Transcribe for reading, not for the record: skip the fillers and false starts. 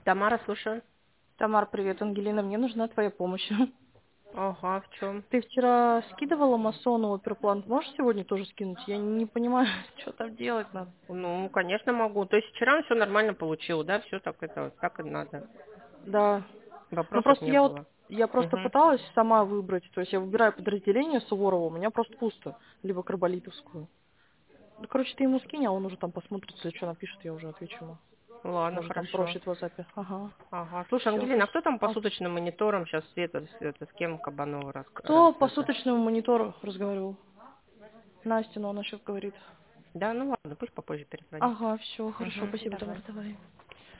Тамара, слушаю. Тамар, привет, Ангелина, мне нужна твоя помощь. Ага, в чем? Ты вчера скидывала масону оперплан, можешь сегодня тоже скинуть? Я не понимаю, что там делать надо. Ну, конечно, могу. То есть вчера все нормально получил, да? Все так так и надо. Да. Ну Вопросов просто не я вот, было. я просто Угу. пыталась сама выбрать, то есть я выбираю подразделение Суворова, у меня просто пусто, либо Карболитовскую. Ну, короче, ты ему скинь, а он уже там посмотрит, если что напишет, я уже отвечу ему. Ладно, Может, там хорошо. просит в WhatsApp. Ага. Ага. Слушай, Все, Ангелина, а кто там по спасибо. суточным мониторам сейчас это с кем Кабанова Кто по суточному монитору разговаривал? Настя, но она сейчас говорит. Да, ну ладно, пусть попозже перезвонит. Ага, все, хорошо, Угу, спасибо, Тамара, давай. давай.